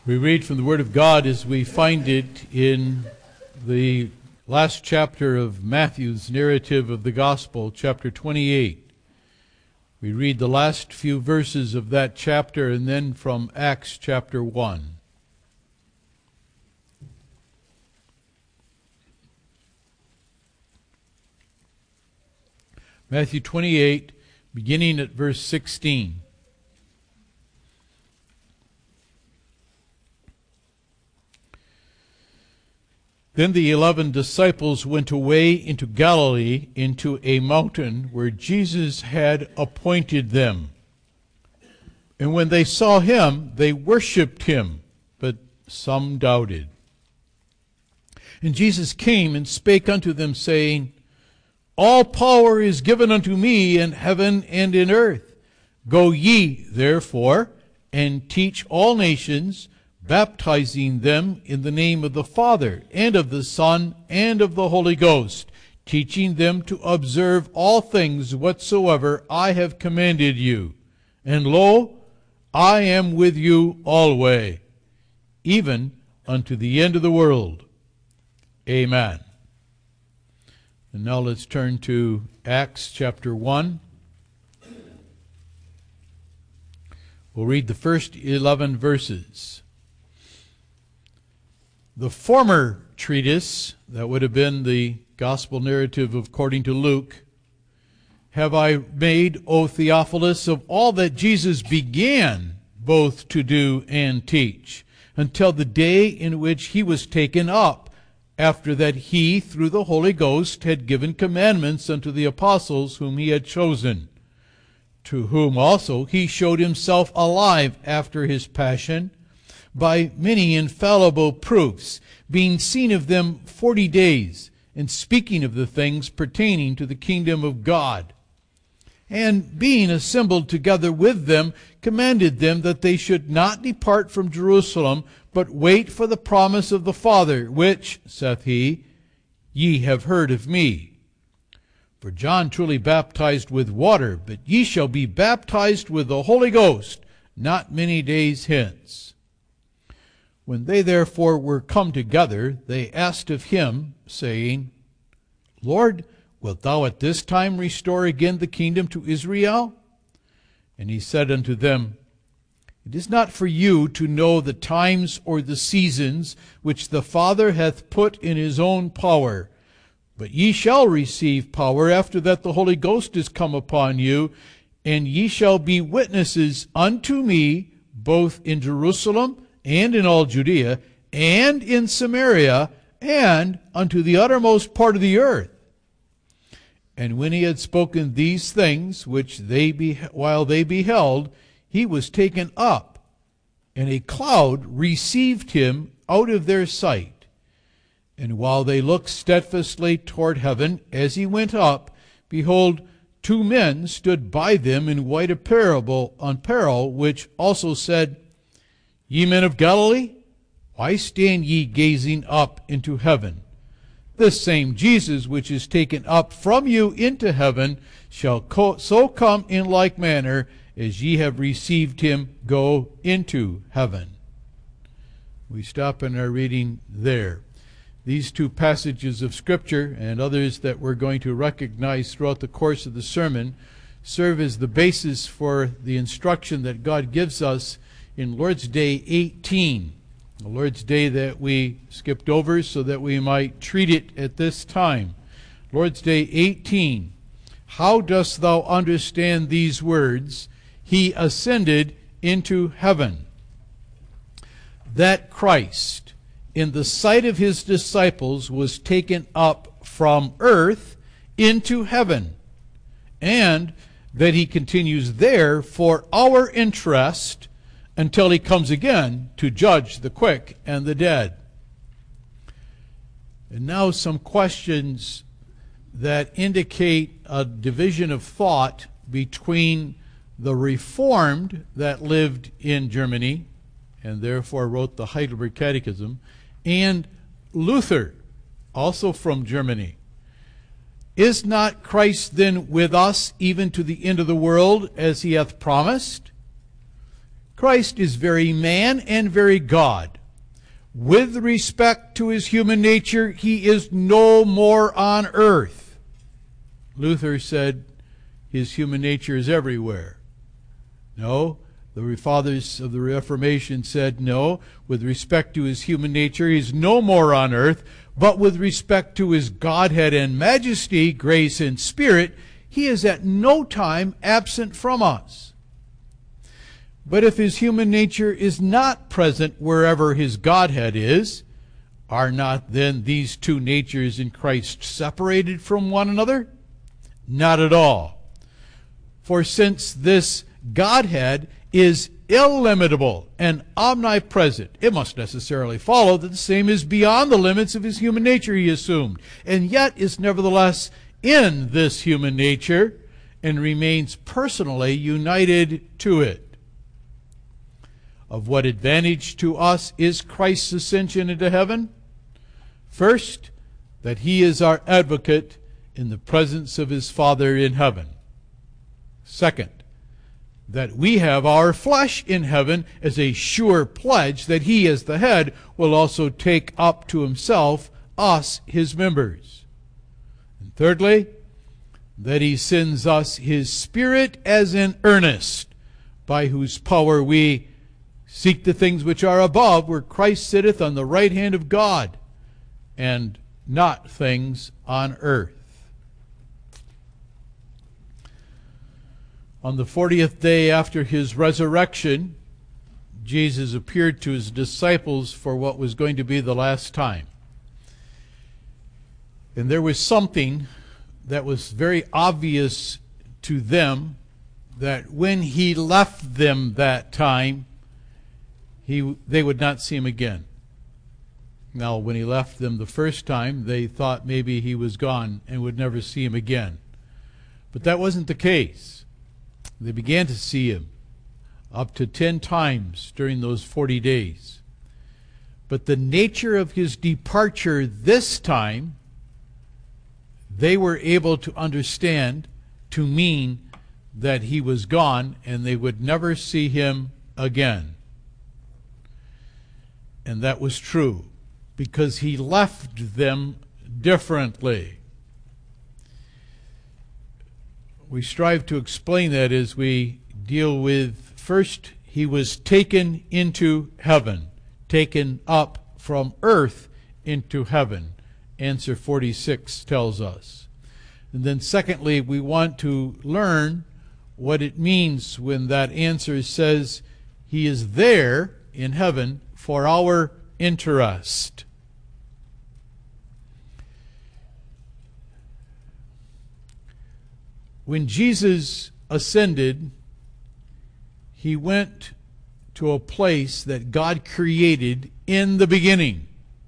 We read from the Word of God as we find it in the last chapter of Matthew's narrative of the Gospel, chapter 28. We read the last few verses of that chapter and then from Acts chapter 1. Matthew 28, beginning at verse 16. Then the 11 disciples went away into Galilee, into a mountain where Jesus had appointed them. And when they saw him, they worshipped him, but some doubted. And Jesus came and spake unto them, saying, All power is given unto me in heaven and in earth. Go ye, therefore, and teach all nations, baptizing them in the name of the Father, and of the Son, and of the Holy Ghost, teaching them to observe all things whatsoever I have commanded you. And lo, I am with you alway, even unto the end of the world. Amen. And now let's turn to Acts chapter 1. We'll read the first 11 verses. The former treatise, that would have been the gospel narrative according to Luke, have I made, O Theophilus, of all that Jesus began both to do and teach, until the day in which he was taken up, after that he, through the Holy Ghost, had given commandments unto the apostles whom he had chosen, to whom also he showed himself alive after his passion, by many infallible proofs, being seen of them 40 days, and speaking of the things pertaining to the kingdom of God. And being assembled together with them, commanded them that they should not depart from Jerusalem, but wait for the promise of the Father, which, saith he, ye have heard of me. For John truly baptized with water, but ye shall be baptized with the Holy Ghost not many days hence. When they therefore were come together, they asked of him, saying, Lord, wilt thou at this time restore again the kingdom to Israel? And he said unto them, It is not for you to know the times or the seasons which the Father hath put in his own power, but ye shall receive power after that the Holy Ghost is come upon you, and ye shall be witnesses unto me both in Jerusalem and in all Judea, and in Samaria, and unto the uttermost part of the earth. And when he had spoken these things, which while they beheld, he was taken up, and a cloud received him out of their sight. And while they looked steadfastly toward heaven, as he went up, behold, 2 men stood by them in white apparel, which also said, Ye men of Galilee, why stand ye gazing up into heaven? This same Jesus which is taken up from you into heaven shall so come in like manner as ye have received him go into heaven. We stop in our reading there. These 2 passages of Scripture and others that we're going to recognize throughout the course of the sermon serve as the basis for the instruction that God gives us in Lord's Day 18, the Lord's Day that we skipped over so that we might treat it at this time. Lord's Day 18, How dost thou understand these words, He ascended into heaven? That Christ, in the sight of his disciples, was taken up from earth into heaven, and that he continues there for our interest until he comes again to judge the quick and the dead. And now some questions that indicate a division of thought between the Reformed that lived in Germany and therefore wrote the Heidelberg Catechism, and Luther, also from Germany. Is not Christ then with us even to the end of the world, as he hath promised? Christ is very man and very God. With respect to his human nature, he is no more on earth. Luther said his human nature is everywhere. No, the fathers of the Reformation said no. With respect to his human nature, he is no more on earth. But with respect to his Godhead and majesty, grace and spirit, he is at no time absent from us. But if his human nature is not present wherever his Godhead is, are not then these two natures in Christ separated from one another? Not at all. For since this Godhead is illimitable and omnipresent, it must necessarily follow that the same is beyond the limits of his human nature, he assumed, and yet is nevertheless in this human nature and remains personally united to it. Of what advantage to us is Christ's ascension into heaven? First, that he is our advocate in the presence of his Father in heaven. Second, that we have our flesh in heaven as a sure pledge that he, as the head, will also take up to himself us, his members. And thirdly, that he sends us his Spirit as an earnest, by whose power we seek the things which are above, where Christ sitteth on the right hand of God, and not things on earth. On the 40th day after his resurrection, Jesus appeared to his disciples for what was going to be the last time. And there was something that was very obvious to them, that when he left them that time, they would not see him again. Now, when he left them the first time, they thought maybe he was gone and would never see him again. But that wasn't the case. They began to see him up to 10 times during those 40 days. But the nature of his departure this time, they were able to understand to mean that he was gone and they would never see him again. And that was true, because he left them differently. We strive to explain that as we deal with, first, he was taken into heaven, taken up from earth into heaven. Answer 46 tells us. And then secondly, we want to learn what it means when that answer says he is there in heaven for our interest. When Jesus ascended, he went to a place that God created in the beginning.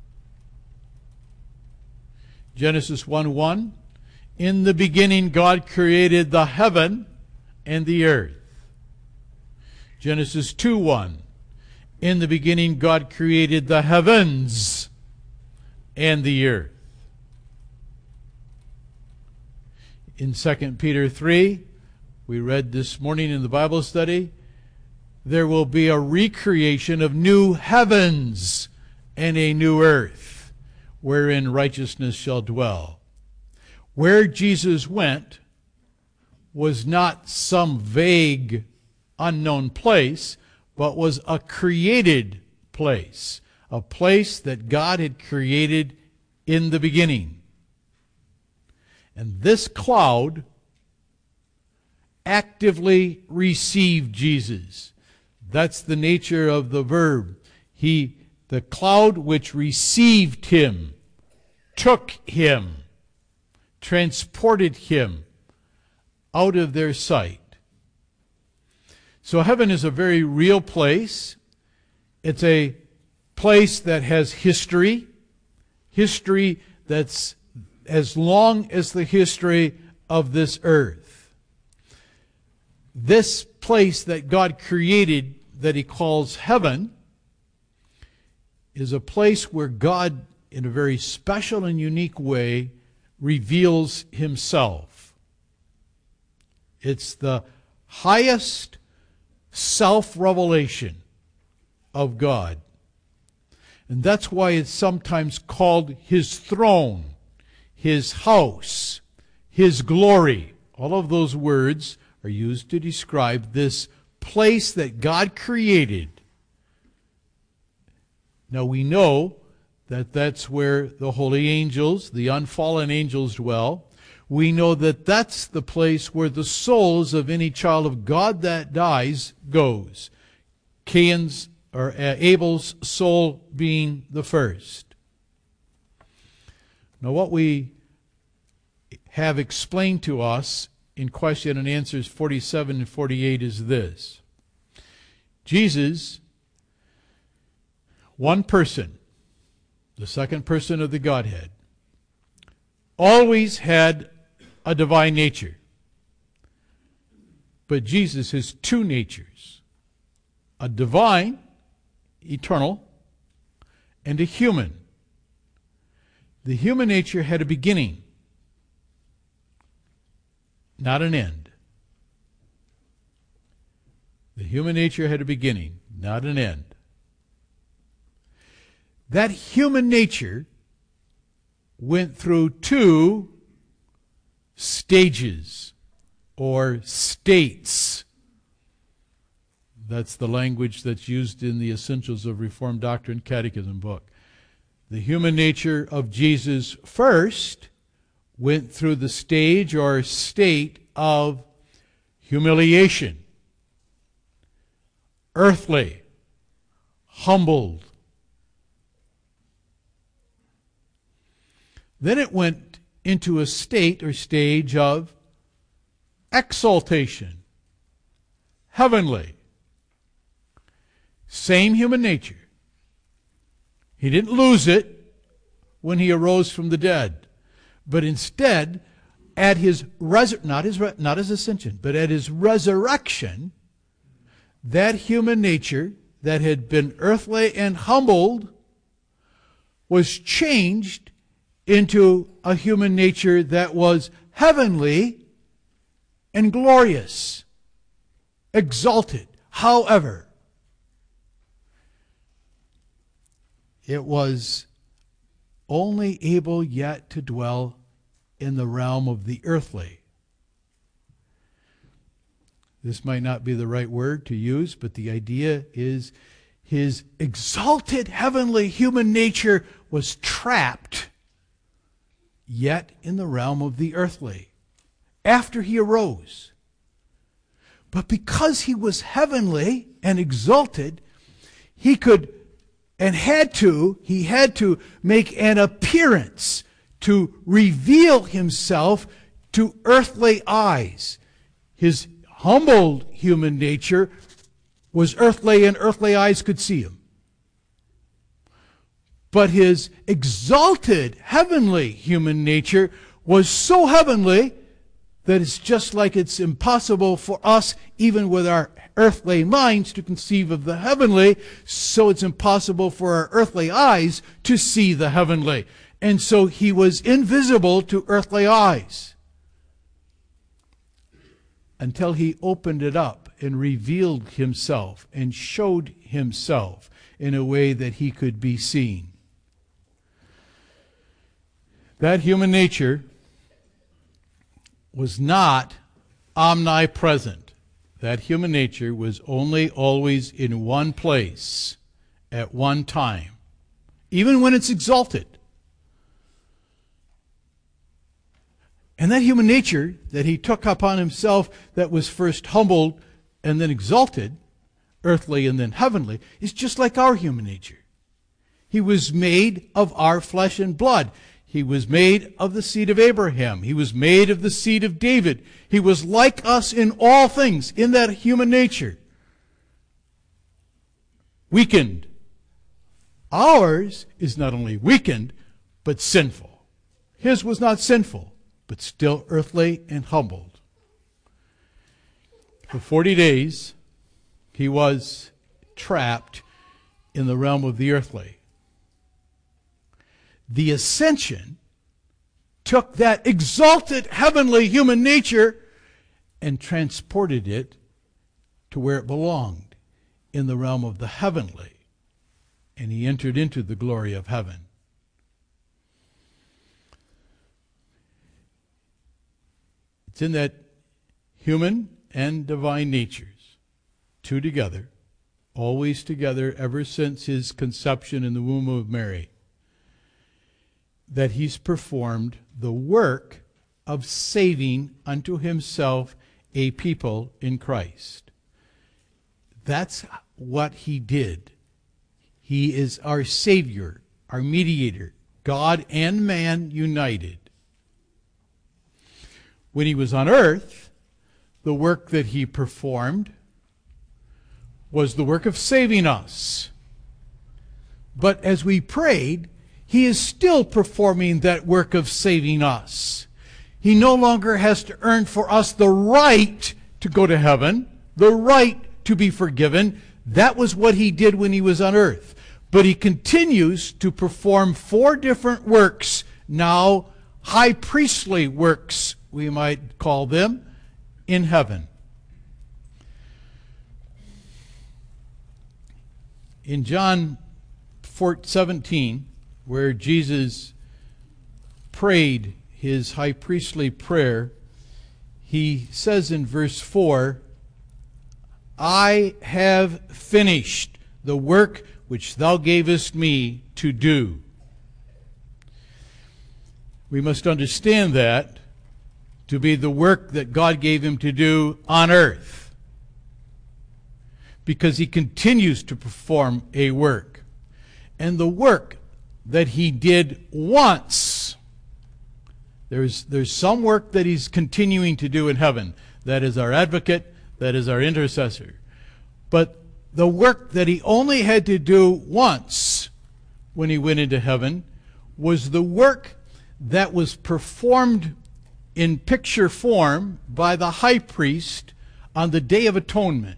Genesis 1:1, in the beginning God created the heaven and the earth. Genesis 2:1, in the beginning God created the heavens and the earth. In 2 Peter 3, we read this morning in the Bible study, there will be a recreation of new heavens and a new earth, wherein righteousness shall dwell. Where Jesus went was not some vague, unknown place, but was a created place, a place that God had created in the beginning. And this cloud actively received Jesus. That's the nature of the verb. The cloud which received him, took him, transported him out of their sight. So heaven is a very real place. It's a place that has history that's as long as the history of this earth. This place that God created, that he calls heaven, is a place where God, in a very special and unique way, reveals himself. It's the highest self-revelation of God. And that's why it's sometimes called His throne, His house, His glory. All of those words are used to describe this place that God created. Now we know that that's where the holy angels, the unfallen angels, dwell. We know that that's the place where the souls of any child of God that dies goes. Abel's soul being the first. Now what we have explained to us in question and answers 47 and 48 is this. Jesus, one person, the second person of the Godhead, always had a divine nature. But Jesus has two natures, a divine, eternal, and a human. The human nature had a beginning, not an end. The human nature had a beginning, not an end. That human nature went through two stages or states. That's the language that's used in the Essentials of Reformed Doctrine Catechism book. The human nature of Jesus first went through the stage or state of humiliation, earthly, humbled. Then it went into a state or stage of exaltation, heavenly. Same human nature. He didn't lose it when he arose from the dead, but instead, at his not his ascension, but at his resurrection, that human nature that had been earthly and humbled was changed into a human nature that was heavenly and glorious, exalted. However, it was only able yet to dwell in the realm of the earthly. This might not be the right word to use, but the idea is his exalted heavenly human nature was trapped yet in the realm of the earthly after he arose. But because he was heavenly and exalted, he could and he had to make an appearance to reveal himself to earthly eyes. His humbled human nature was earthly, and earthly eyes could see him. But his exalted heavenly human nature was so heavenly that it's just like it's impossible for us, even with our earthly minds, to conceive of the heavenly, so it's impossible for our earthly eyes to see the heavenly. And so he was invisible to earthly eyes until he opened it up and revealed himself and showed himself in a way that he could be seen. That human nature was not omnipresent. That human nature was only always in one place at one time, even when it's exalted. And that human nature that he took upon himself, that was first humbled and then exalted, earthly and then heavenly, is just like our human nature. He was made of our flesh and blood. He was made of the seed of Abraham. He was made of the seed of David. He was like us in all things, in that human nature. Weakened. Ours is not only weakened, but sinful. His was not sinful, but still earthly and humbled. For 40 days, he was trapped in the realm of the earthly. The ascension took that exalted heavenly human nature and transported it to where it belonged, in the realm of the heavenly. And he entered into the glory of heaven. It's in that human and divine natures, two together, always together ever since his conception in the womb of Mary, that he's performed the work of saving unto himself a people in Christ. That's what he did. He is our Savior, our mediator, God and man united. When he was on earth, the work that he performed was the work of saving us. But as we prayed, he is still performing that work of saving us. He no longer has to earn for us the right to go to heaven, the right to be forgiven. That was what he did when he was on earth. But he continues to perform 4 different works, now high priestly works, we might call them, in heaven. In John 17, where Jesus prayed his high priestly prayer, he says in verse 4, I have finished the work which thou gavest me to do. We must understand that to be the work that God gave him to do on earth, because he continues to perform a work. And the work that he did once, there's some work that he's continuing to do in heaven. That is our advocate, that is our intercessor. But the work that he only had to do once when he went into heaven was the work that was performed in picture form by the high priest on the Day of Atonement.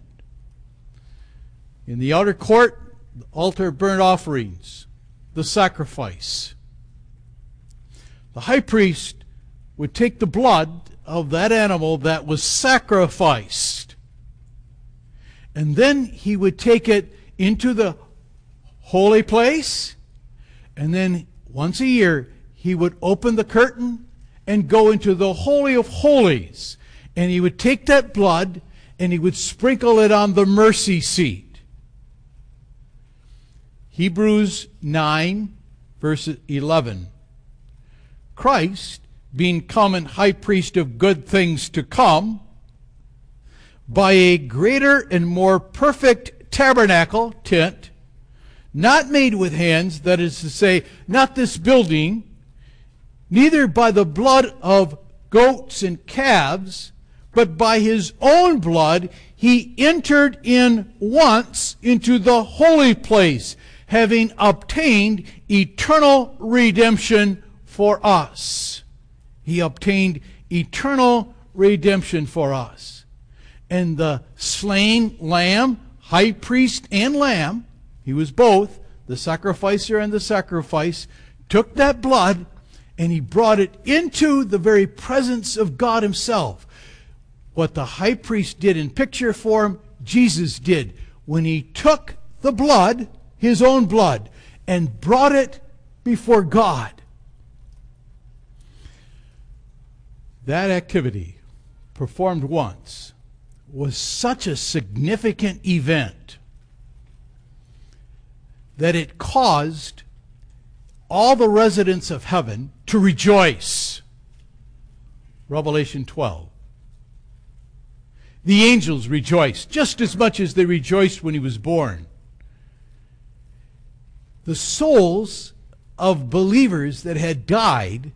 In the outer court, the altar of burnt offerings, the sacrifice. The high priest would take the blood of that animal that was sacrificed, and then he would take it into the holy place, and then once a year he would open the curtain and go into the Holy of Holies, and he would take that blood and he would sprinkle it on the mercy seat. Hebrews 9, verse 11. Christ, being come and high priest of good things to come, by a greater and more perfect tabernacle, tent, not made with hands, that is to say, not this building, neither by the blood of goats and calves, but by his own blood he entered in once into the holy place, having obtained eternal redemption for us. He obtained eternal redemption for us. And the slain lamb, high priest and lamb, he was both, the sacrificer and the sacrifice, took that blood and he brought it into the very presence of God himself. What the high priest did in picture form, Jesus did when he took the blood, his own blood, and brought it before God. That activity, performed once, was such a significant event that it caused all the residents of heaven to rejoice. Revelation 12. The angels rejoiced just as much as they rejoiced when he was born. The souls of believers that had died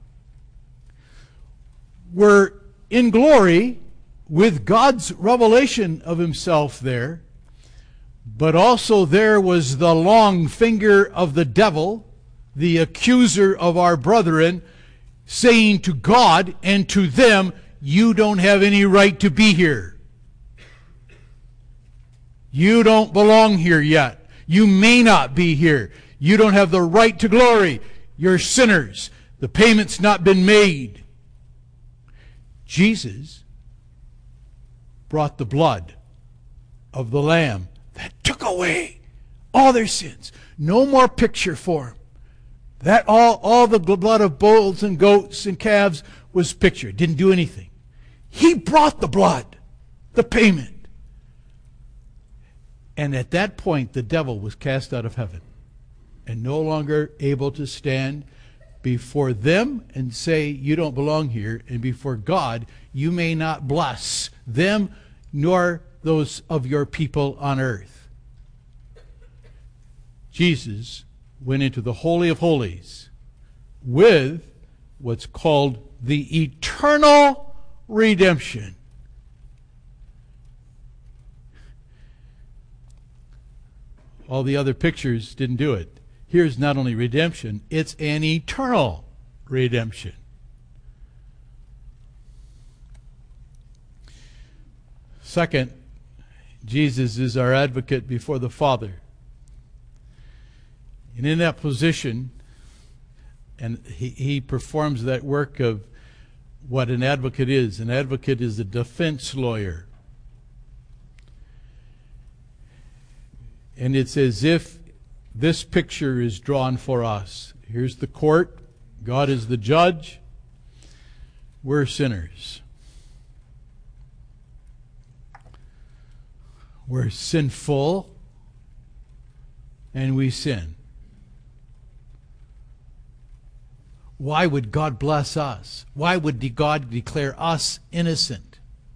were in glory with God's revelation of himself there, but also there was the long finger of the devil, the accuser of our brethren, saying to God and to them, you don't have any right to be here. You don't belong here yet. You may not be here. You don't have the right to glory. You're sinners. The payment's not been made. Jesus brought the blood of the Lamb that took away all their sins. No more picture form. That all the blood of bulls and goats and calves was picture. It didn't do anything. He brought the blood, the payment. And at that point, the devil was cast out of heaven and no longer able to stand before them and say, you don't belong here, and before God, you may not bless them nor those of your people on earth. Jesus went into the Holy of Holies with what's called the eternal redemption. All the other pictures didn't do it. Here's not only redemption, it's an eternal redemption. Second, Jesus is our advocate before the Father. And in that position, and he performs that work of what an advocate is. An advocate is a defense lawyer. And it's as if this picture is drawn for us. Here's the court. God is the judge. We're sinners. We're sinful, and we sin. Why would God bless us? Why would God declare us innocent?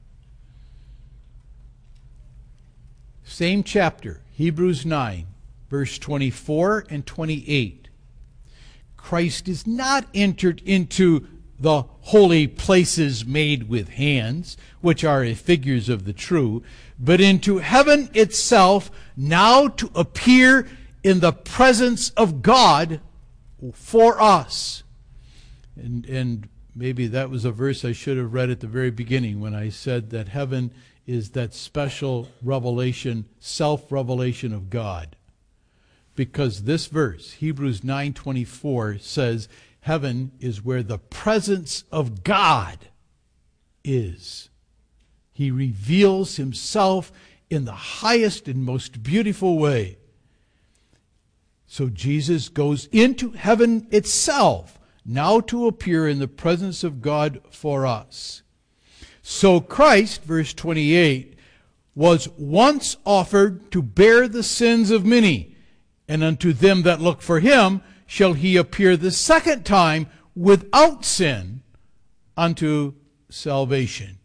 Same chapter, Hebrews 9, verse 24 and 28. Christ is not entered into the holy places made with hands, which are figures of the true, but into heaven itself, now to appear in the presence of God for us. And maybe that was a verse I should have read at the very beginning when I said that heaven is that special revelation, self-revelation of God. Because this verse, Hebrews 9:24, says heaven is where the presence of God is. He reveals himself in the highest and most beautiful way. So Jesus goes into heaven itself, now to appear in the presence of God for us. So Christ, verse 28, was once offered to bear the sins of many, and unto them that look for him shall he appear the second time without sin unto salvation.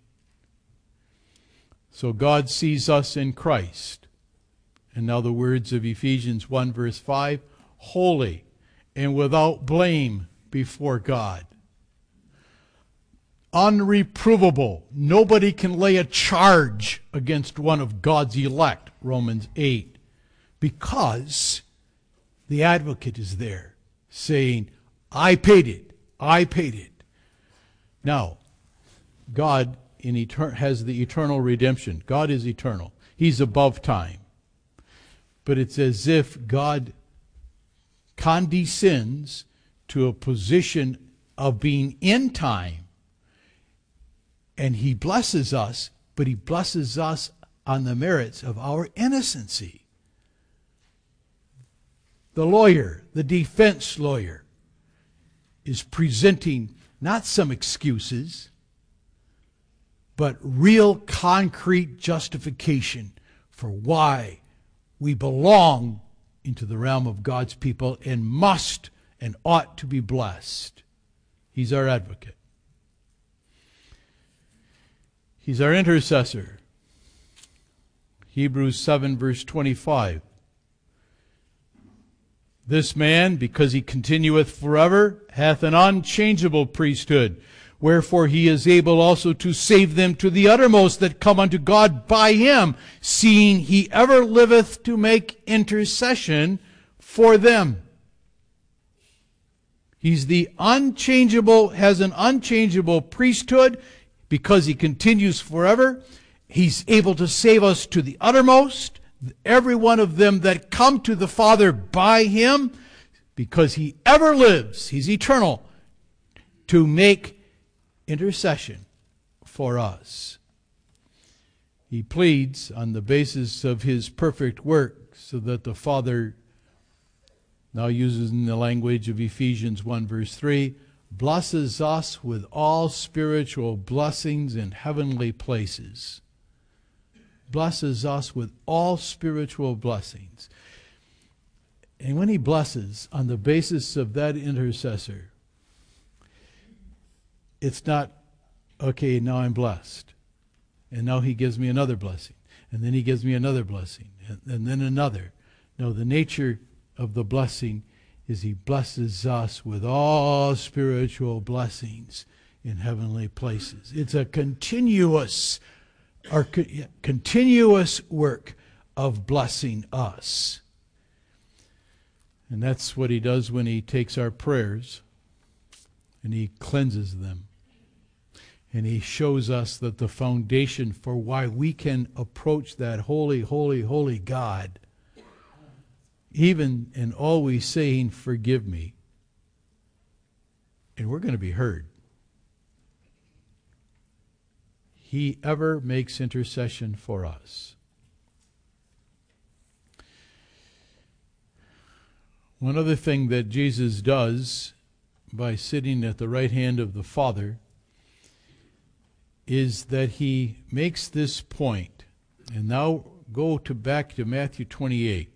So God sees us in Christ. And now the words of Ephesians 1 verse 5, holy and without blame before God. Unreprovable. Nobody can lay a charge against one of God's elect, Romans 8, because the advocate is there saying, I paid it. I paid it. Now, God has the eternal redemption. God is eternal. He's above time. But it's as if God condescends to a position of being in time. And he blesses us, but he blesses us on the merits of our innocency. The lawyer, the defense lawyer, is presenting not some excuses, but real concrete justification for why we belong into the realm of God's people and must and ought to be blessed. He's our advocate. He's our intercessor. Hebrews 7 verse 25. This man, because he continueth forever, hath an unchangeable priesthood. Wherefore he is able also to save them to the uttermost that come unto God by him, seeing he ever liveth to make intercession for them. He's the unchangeable, has an unchangeable priesthood because he continues forever. He's able to save us to the uttermost, every one of them that come to the Father by him, because he ever lives, he's eternal, to make intercession for us. He pleads on the basis of his perfect work so that the Father, now uses in the language of Ephesians 1 verse 3, blesses us with all spiritual blessings in heavenly places. Blesses us with all spiritual blessings. And when he blesses on the basis of that intercessor, it's not, okay, now I'm blessed. And now he gives me another blessing. And then he gives me another blessing. And then another. No, the nature of the blessing is he blesses us with all spiritual blessings in heavenly places. It's a continuous work of blessing us. And that's what he does when he takes our prayers and he cleanses them. And he shows us that the foundation for why we can approach that holy, holy, holy God, even and always saying, forgive me. And we're going to be heard. He ever makes intercession for us. One other thing that Jesus does by sitting at the right hand of the Father is that he makes this point. And now go back to Matthew 28.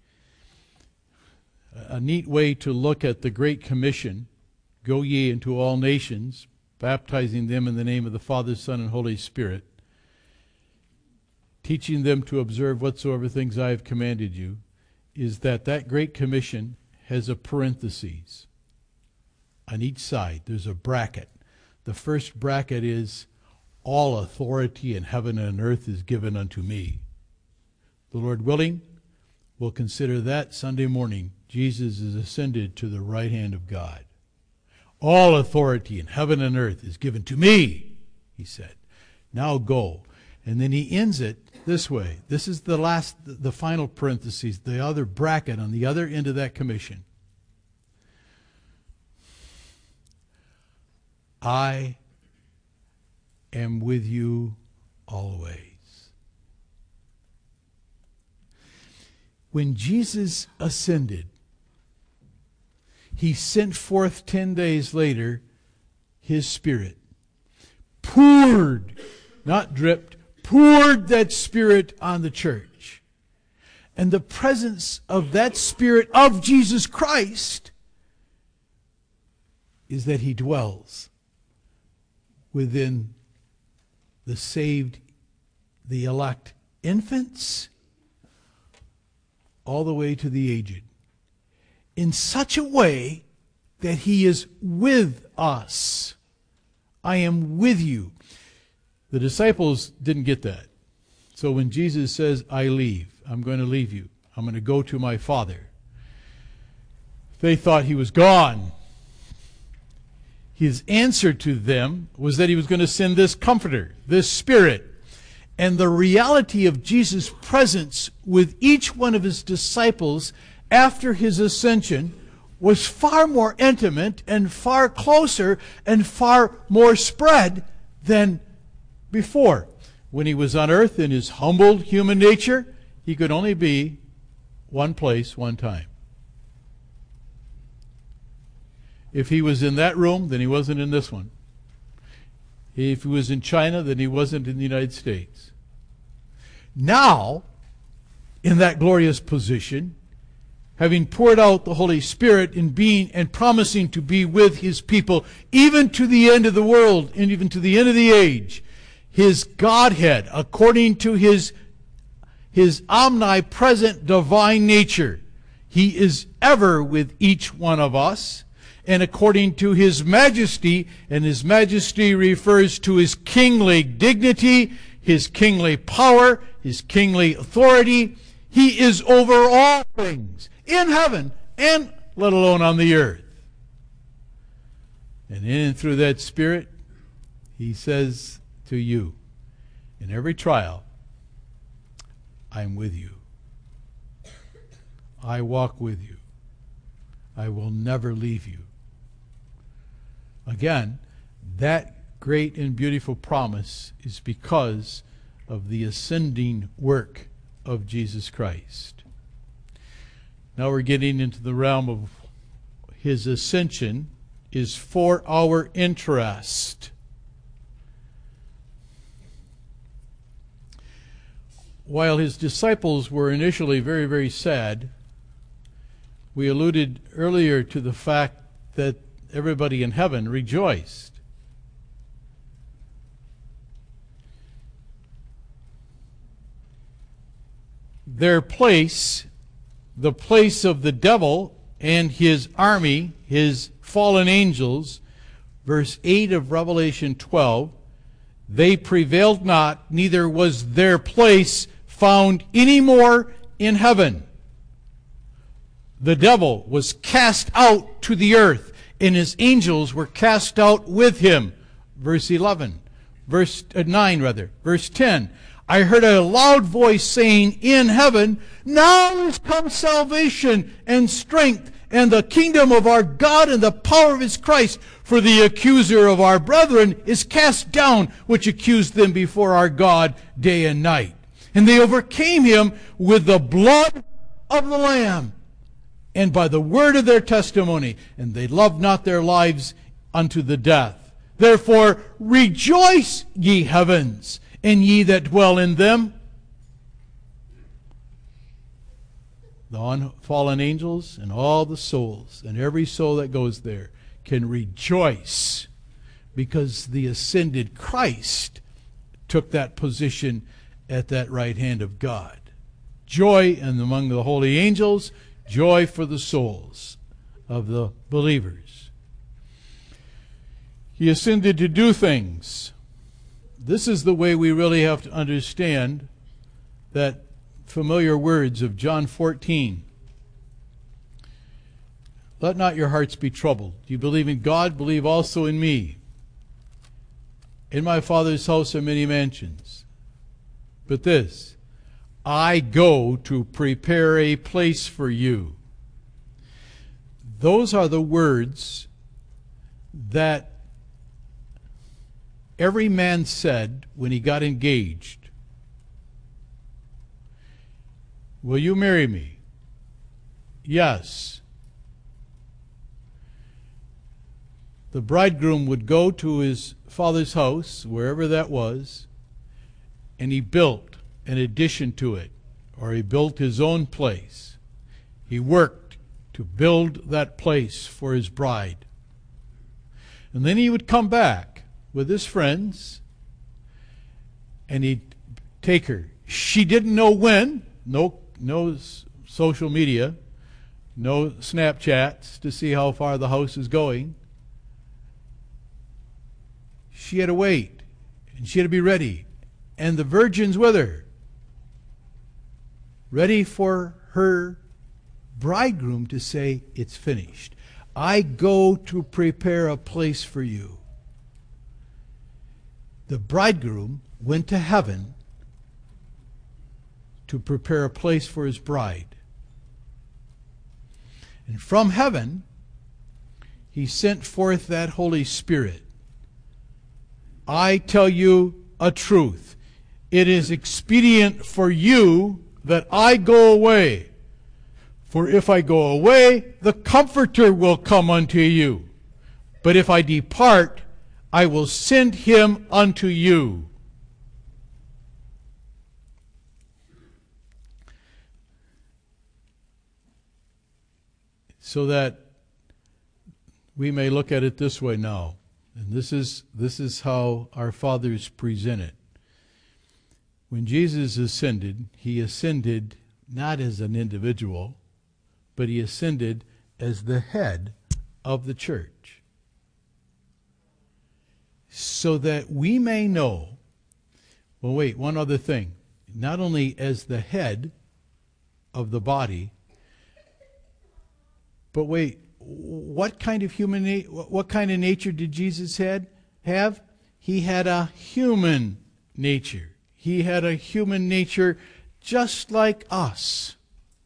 A neat way to look at the Great Commission, go ye into all nations, baptizing them in the name of the Father, Son, and Holy Spirit, teaching them to observe whatsoever things I have commanded you, is that Great Commission has a parenthesis. On each side, there's a bracket. The first bracket is, all authority in heaven and earth is given unto me. The Lord willing, we'll consider that Sunday morning. Jesus is ascended to the right hand of God. All authority in heaven and earth is given to me, he said. Now go. And then he ends it this way. This is the final parenthesis, the other bracket on the other end of that commission. I am with you always. When Jesus ascended, he sent forth 10 days later his Spirit. Poured, not dripped, poured that Spirit on the church. And the presence of that Spirit of Jesus Christ is that he dwells within the saved, the elect infants, all the way to the aged, in such a way that he is with us. I am with you. The disciples didn't get that. So when Jesus says, I leave, I'm going to leave you, I'm going to go to my Father, they thought he was gone. His answer to them was that he was going to send this Comforter, this Spirit. And the reality of Jesus' presence with each one of his disciples after his ascension was far more intimate and far closer and far more spread than before. When he was on earth in his humbled human nature, he could only be one place, one time. If he was in that room, then he wasn't in this one. If he was in China, then he wasn't in the United States. Now, in that glorious position, having poured out the Holy Spirit in being and promising to be with his people, even to the end of the world and even to the end of the age, his Godhead, according to his omnipresent divine nature, he is ever with each one of us. And according to his majesty, and his majesty refers to his kingly dignity, his kingly power, his kingly authority, he is over all things in heaven and let alone on the earth. And in and through that Spirit, he says to you, in every trial, I'm with you. I walk with you. I will never leave you. Again, that great and beautiful promise is because of the ascending work of Jesus Christ. Now we're getting into the realm of his ascension is for our interest. While his disciples were initially very, very sad, we alluded earlier to the fact that everybody in heaven rejoiced. Their place, the place of the devil and his army, his fallen angels, verse 8 of Revelation 12, they prevailed not, neither was their place found any more in heaven. The devil was cast out to the earth, and his angels were cast out with him. Verse 11. Verse 9, rather. Verse 10. I heard a loud voice saying in heaven, now is come salvation and strength and the kingdom of our God and the power of his Christ. For the accuser of our brethren is cast down, which accused them before our God day and night. And they overcame him with the blood of the Lamb and by the word of their testimony, and they loved not their lives unto the death. Therefore rejoice, ye heavens, and ye that dwell in them. The fallen angels and all the souls and every soul that goes there can rejoice because the ascended Christ took that position at that right hand of God. Joy and among the holy angels, joy for the souls of the believers. He ascended to do things. This is the way we really have to understand that familiar words of John 14. Let not your hearts be troubled. You believe in God, believe also in me. In my Father's house are many mansions. But this, I go to prepare a place for you. Those are the words that every man said when he got engaged. Will you marry me? Yes. The bridegroom would go to his father's house, wherever that was, and he built an addition to it, or he built his own place. He worked to build that place for his bride. And then he would come back with his friends, and he'd take her. She didn't know when. No social media, no Snapchats to see how far the house is going. She had to wait, and she had to be ready. And the virgins with her, ready for her bridegroom to say, it's finished. I go to prepare a place for you. The bridegroom went to heaven to prepare a place for his bride. And from heaven, he sent forth that Holy Spirit. I tell you a truth. It is expedient for you that I go away. For if I go away, the Comforter will come unto you. But if I depart, I will send him unto you. So that we may look at it this way now. And this is how our fathers present it. When Jesus ascended, he ascended not as an individual, but he ascended as the head of the church. So that we may know, well, wait, one other thing. Not only as the head of the body, but wait, what kind of nature did Jesus have? He had a human nature. He had a human nature just like us.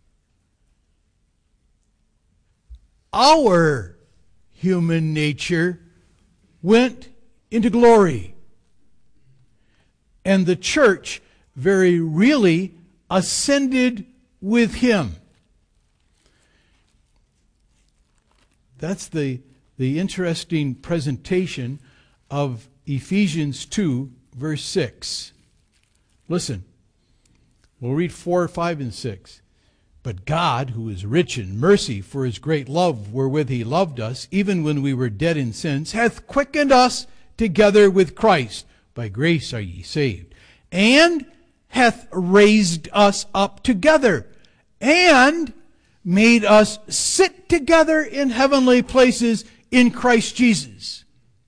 Our human nature went into glory. And the church very really ascended with him. That's the interesting presentation of Ephesians 2, verse 6. Listen, we'll read 4, 5, and 6. But God, who is rich in mercy for his great love wherewith he loved us, even when we were dead in sins, hath quickened us together with Christ. By grace are ye saved. And hath raised us up together, and made us sit together in heavenly places in Christ Jesus.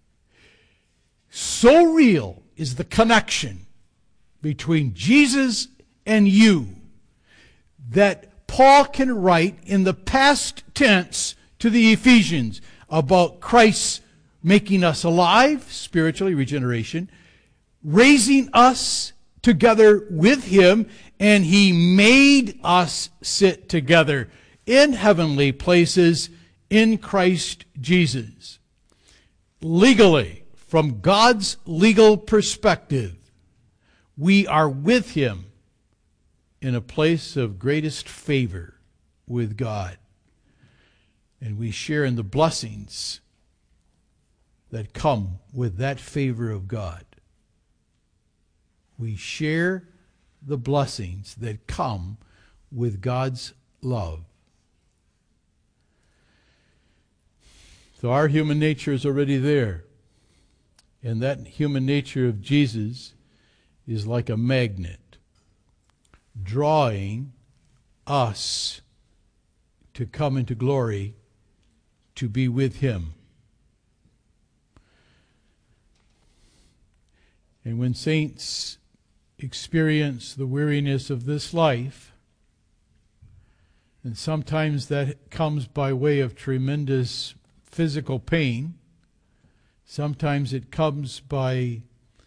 So real is the connection between Jesus and you that Paul can write in the past tense to the Ephesians about Christ making us alive, spiritually, regeneration, raising us together with him, and he made us sit together in heavenly places in Christ Jesus. Legally, from God's legal perspective, we are with him in a place of greatest favor with God. And we share in the blessings that come with that favor of God. We share the blessings that come with God's love. So our human nature is already there. And that human nature of Jesus is like a magnet, drawing us to come into glory, to be with him. And when saints experience the weariness of this life, and sometimes that comes by way of tremendous physical pain, sometimes it comes by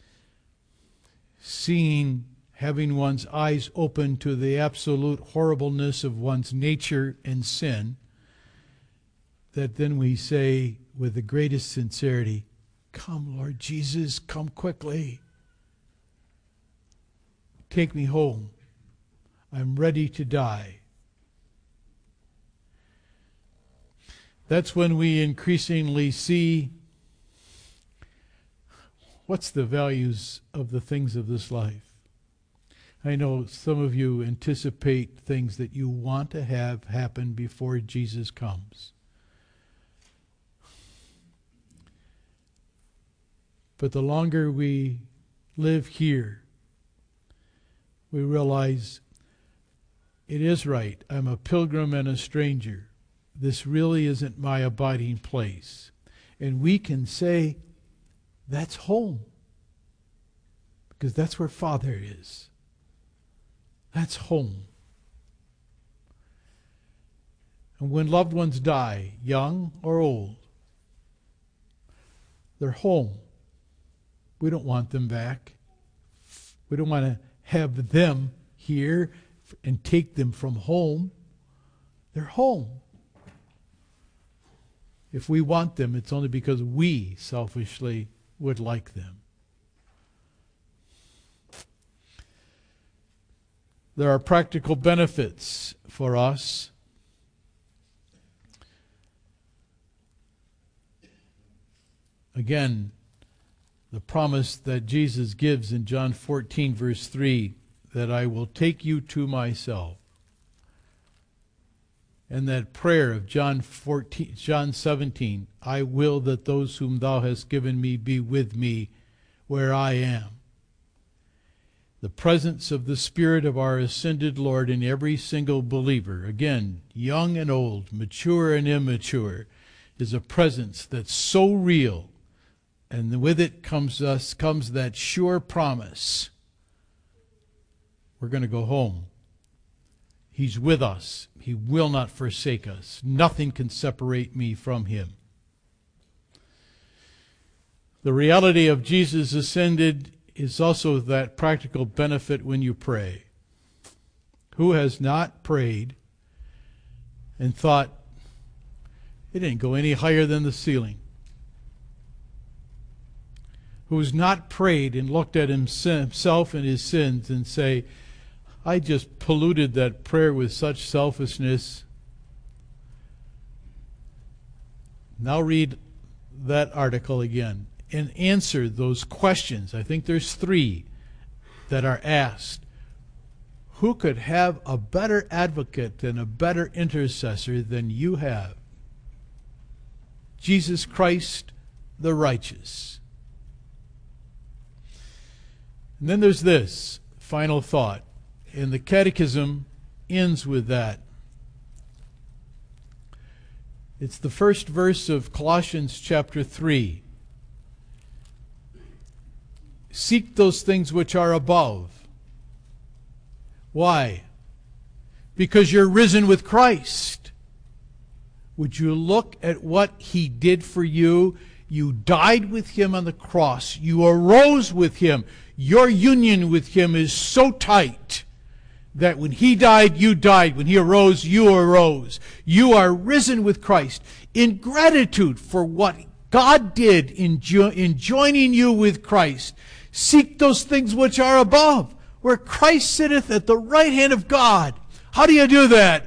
having one's eyes open to the absolute horribleness of one's nature and sin, that then we say with the greatest sincerity, "Come, Lord Jesus, come quickly. Take me home. I'm ready to die." That's when we increasingly see what's the values of the things of this life. I know some of you anticipate things that you want to have happen before Jesus comes. But the longer we live here, we realize it is right. I'm a pilgrim and a stranger. This really isn't my abiding place. And we can say, that's home. Because that's where Father is. That's home. And when loved ones die, young or old, they're home. We don't want them back. We don't want to have them here and take them from home. They're home. If we want them, it's only because we selfishly would like them. There are practical benefits for us. Again, the promise that Jesus gives in John 14, verse 3, that I will take you to myself. And that prayer of John 17, I will that those whom thou hast given me be with me where I am. The presence of the Spirit of our ascended Lord in every single believer, again, young and old, mature and immature, is a presence that's so real. And with it comes that sure promise. We're going to go home. He's with us. He will not forsake us. Nothing can separate me from him. The reality of Jesus ascended is also that practical benefit when you pray. Who has not prayed and thought, it didn't go any higher than the ceiling? who's not prayed and looked at himself and his sins and say, I just polluted that prayer with such selfishness. Now read that article again and answer those questions. I think there's 3 that are asked. Who could have a better advocate and a better intercessor than you have? Jesus Christ, the righteous. And then there's this final thought, and the Catechism ends with that. It's the first verse of Colossians chapter 3. Seek those things which are above. Why? Because you're risen with Christ. Would you look at what He did for you? You died with Him on the cross. You arose with Him. Your union with Him is so tight that when He died, you died. When He arose, you arose. You are risen with Christ. In gratitude for what God did in joining you with Christ, seek those things which are above, where Christ sitteth at the right hand of God. How do you do that?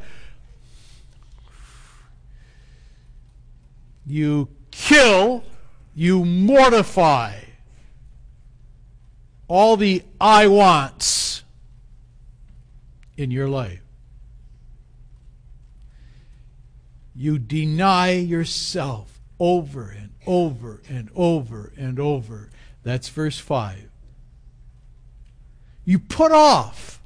You kill, you mortify all the I wants in your life. You deny yourself over and over and over and over. That's verse 5. You put off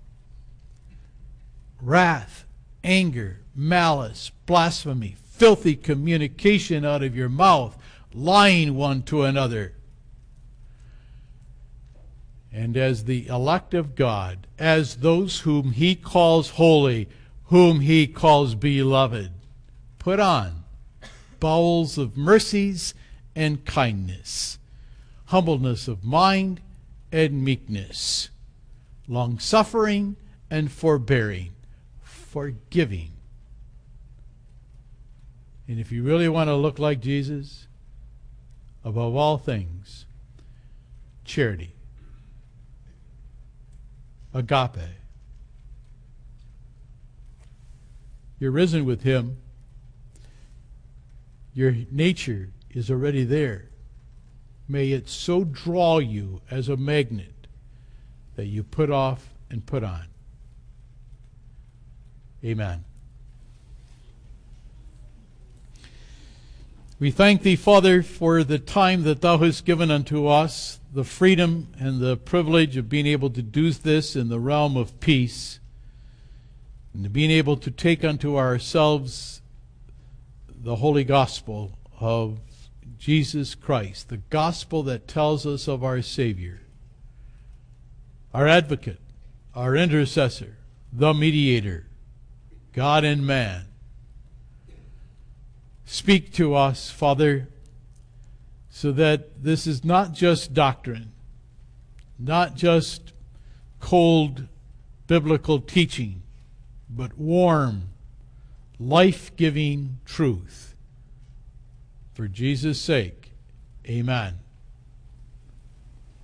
wrath, anger, malice, blasphemy, filthy communication out of your mouth, lying one to another. And as the elect of God, as those whom He calls holy, whom He calls beloved, put on bowels of mercies and kindness, humbleness of mind and meekness, long-suffering and forbearing, forgiving. And if you really want to look like Jesus, above all things, charity, agape. You're risen with Him. Your nature is already there. May it so draw you as a magnet that you put off and put on. Amen. We thank Thee, Father, for the time that Thou hast given unto us, the freedom and the privilege of being able to do this in the realm of peace, and being able to take unto ourselves the holy gospel of Jesus Christ, the gospel that tells us of our Savior, our advocate, our intercessor, the mediator, God and man. Speak to us, Father, so that this is not just doctrine, not just cold biblical teaching, but warm, life-giving truth. For Jesus' sake, amen.